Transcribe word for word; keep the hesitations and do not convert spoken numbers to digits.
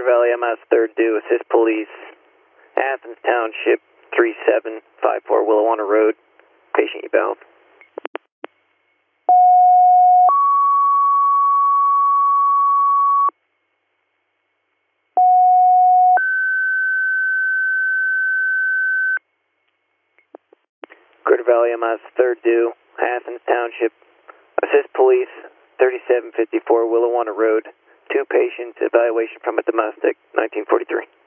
Valley M S third due, assist police, Athens Township three seven five four Willawanna Road, patient eval. Greater Valley M S third due, Athens Township, assist police, thirty-seven fifty-four Willawanna Road, two patients, evaluation from a domestic, nineteen forty-three.